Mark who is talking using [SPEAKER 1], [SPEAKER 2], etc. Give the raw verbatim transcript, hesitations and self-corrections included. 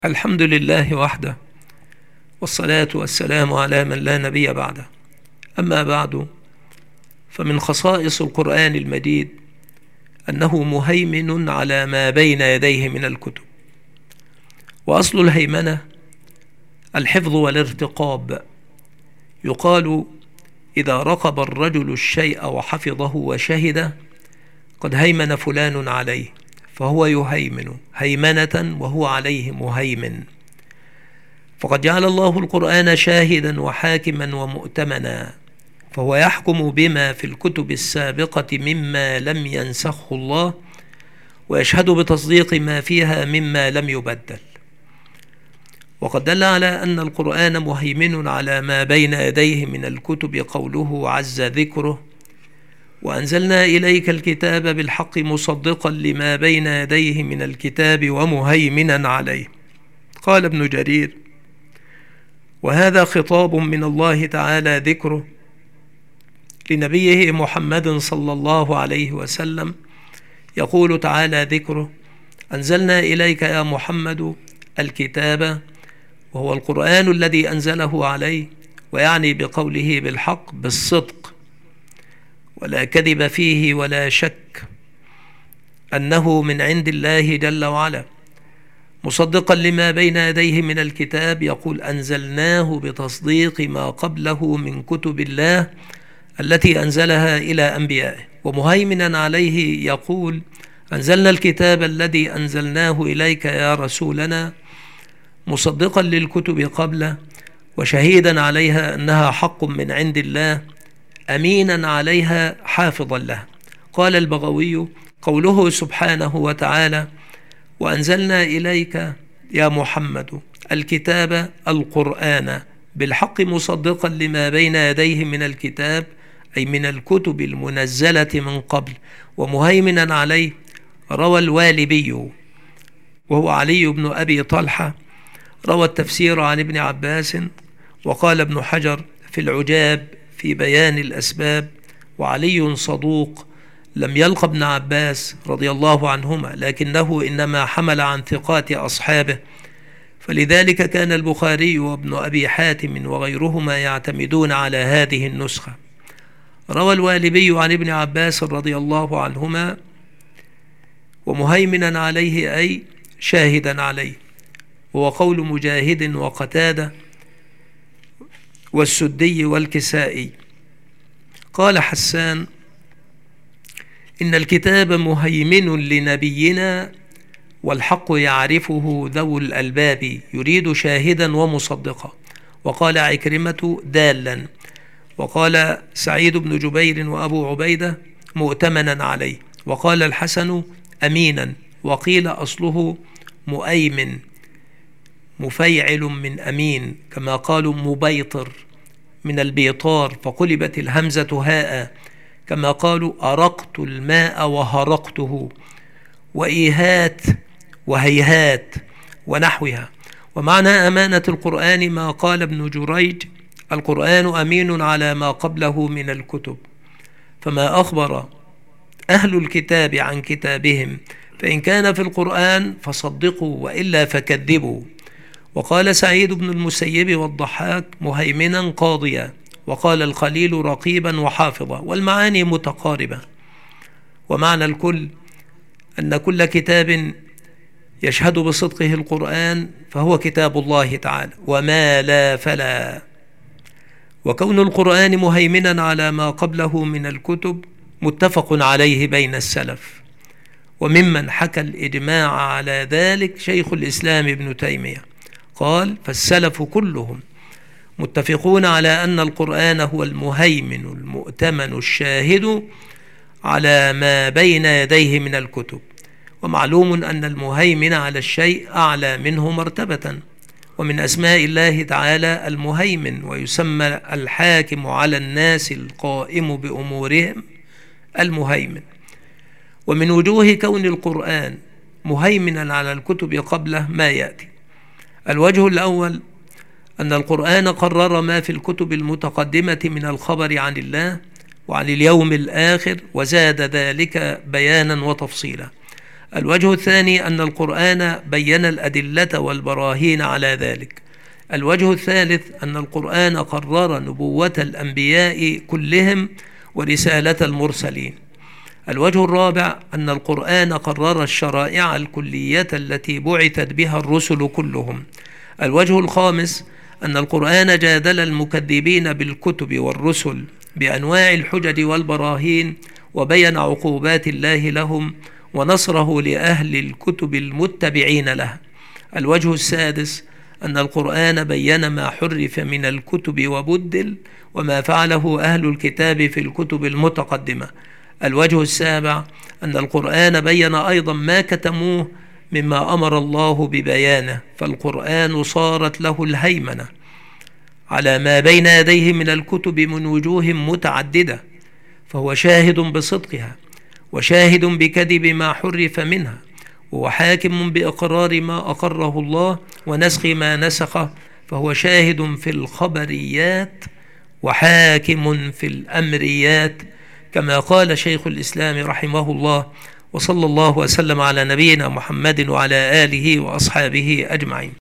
[SPEAKER 1] الحمد لله وحده، والصلاة والسلام على من لا نبي بعده. أما بعد، فمن خصائص القرآن المجيد أنه مهيمن على ما بين يديه من الكتب. وأصل الهيمنة الحفظ والارتقاب. يقال إذا رقب الرجل الشيء وحفظه وشهد قد هيمن فلان عليه، فهو يهيمن هيمنة وهو عليه مهيمن. فقد جعل الله القرآن شاهدا وحاكما ومؤتمنا، فهو يحكم بما في الكتب السابقة مما لم ينسخه الله، ويشهد بتصديق ما فيها مما لم يبدل. وقد دل على أن القرآن مهيمن على ما بين يديه من الكتب قوله عز ذكره: وأنزلنا إليك الكتاب بالحق مصدقا لما بين يديه من الكتاب ومهيمنا عليه. قال ابن جرير: وهذا خطاب من الله تعالى ذكره لنبيه محمد صلى الله عليه وسلم. يقول تعالى ذكره: أنزلنا إليك يا محمد الكتاب، وهو القرآن الذي أنزله عليه، ويعني بقوله بالحق بالصدق، ولا كذب فيه ولا شك أنه من عند الله جل وعلا، مصدقا لما بين يديه من الكتاب. يقول: أنزلناه بتصديق ما قبله من كتب الله التي أنزلها إلى أنبيائه. ومهيمنا عليه يقول: أنزلنا الكتاب الذي أنزلناه إليك يا رسولنا مصدقا للكتب قبله، وشهيدا عليها أنها حق من عند الله، أمينا عليها حافظا لها. قال البغوي: قوله سبحانه وتعالى: وأنزلنا إليك يا محمد الكتاب القرآن بالحق مصدقا لما بين يديه من الكتاب، أي من الكتب المنزلة من قبل، ومهيمنا عليه. روى الوالبي وهو علي بن أبي طلحة، روى التفسير عن ابن عباس. وقال ابن حجر في العجاب في بيان الأسباب: وعلي صدوق لم يلق ابن عباس رضي الله عنهما، لكنه إنما حمل عن ثقات أصحابه، فلذلك كان البخاري وابن أبي حاتم وغيرهما يعتمدون على هذه النسخة. روى الوالبي عن ابن عباس رضي الله عنهما: ومهيمنا عليه أي شاهدا عليه. وهو قول مجاهد وقتادة والسدي والكسائي. قال حسان: إن الكتاب مهيمن لنبينا، والحق يعرفه ذو الألباب، يريد شاهدا ومصدقا. وقال عكرمة: دالا. وقال سعيد بن جبير وأبو عبيدة: مؤتمنا عليه. وقال الحسن: أمينا. وقيل أصله مؤيمن مفيعل من أمين، كما قالوا مبيطر من البيطار، فقلبت الهمزة هاء، كما قالوا أرقت الماء وهرقته، وإيهات وهيهات ونحوها. ومعنى أمانة القرآن ما قال ابن جريج: القرآن أمين على ما قبله من الكتب، فما أخبر أهل الكتاب عن كتابهم فإن كان في القرآن فصدقوا، وإلا فكذبوا. وقال سعيد بن المسيب والضحاك: مهيمنا قاضيا. وقال الخليل: رقيبا وحافظا. والمعاني متقاربة. ومعنى الكل أن كل كتاب يشهد بصدقه القرآن فهو كتاب الله تعالى، وما لا فلا. وكون القرآن مهيمنا على ما قبله من الكتب متفق عليه بين السلف، وممن حكى الإجماع على ذلك شيخ الإسلام ابن تيمية. قال: فالسلف كلهم متفقون على أن القرآن هو المهيمن المؤتمن الشاهد على ما بين يديه من الكتب. ومعلوم أن المهيمن على الشيء أعلى منه مرتبة، ومن أسماء الله تعالى المهيمن، ويسمى الحاكم على الناس القائم بأمورهم المهيمن. ومن وجوه كون القرآن مهيمنا على الكتب قبله ما يأتي: الوجه الأول أن القرآن قرر ما في الكتب المتقدمة من الخبر عن الله وعن اليوم الآخر، وزاد ذلك بيانا وتفصيلا. الوجه الثاني أن القرآن بين الأدلة والبراهين على ذلك. الوجه الثالث أن القرآن قرر نبوة الأنبياء كلهم ورسالة المرسلين. الوجه الرابع أن القرآن قرر الشرائع الكلية التي بعثت بها الرسل كلهم. الوجه الخامس أن القرآن جادل المكذبين بالكتب والرسل بأنواع الحجج والبراهين، وبين عقوبات الله لهم ونصره لأهل الكتب المتبعين له. الوجه السادس أن القرآن بين ما حرف من الكتب وبدل، وما فعله أهل الكتاب في الكتب المتقدمة. الوجه السابع أن القرآن بين أيضا ما كتموه مما أمر الله ببيانه، فالقرآن صارت له الهيمنة على ما بين يديه من الكتب من وجوه متعددة، فهو شاهد بصدقها وشاهد بكذب ما حرف منها، وهو حاكم بإقرار ما أقره الله ونسخ ما نسخه، فهو شاهد في الخبريات وحاكم في الأمريات، كما قال شيخ الإسلام رحمه الله. وصلى الله وسلم على نبينا محمد وعلى آله وأصحابه أجمعين.